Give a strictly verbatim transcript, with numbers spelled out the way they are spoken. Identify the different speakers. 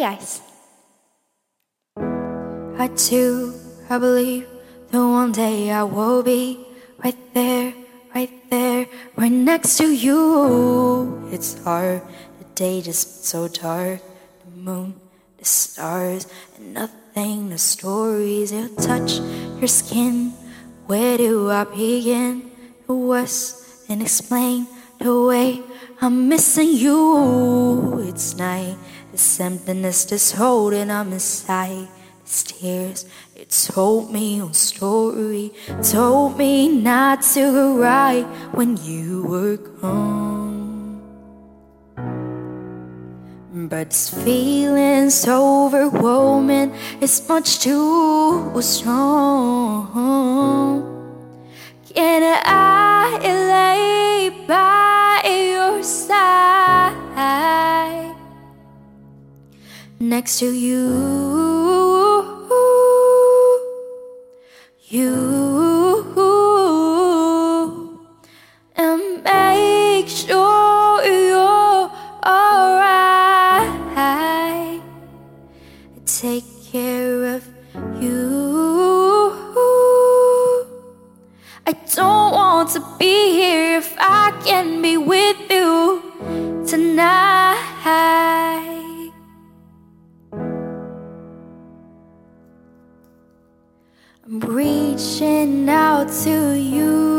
Speaker 1: guys. I too, I believe that one day I will be right there, right there, right next to you. It's hard, the day just so dark, the moon, the stars, and nothing, the stories. It'll touch your skin. Where do I begin? The worst and explain the way I'm missing you. It's night, this emptiness just holding on inside. These tears, it told me your story, told me not to cry when you were gone. But this feeling's overwhelming, it's much too strong. Can I lay by your side, next to you, you, and make sure you're alright, take care of you. I don't want to be here if I can be with you tonight. I'm reaching out to you.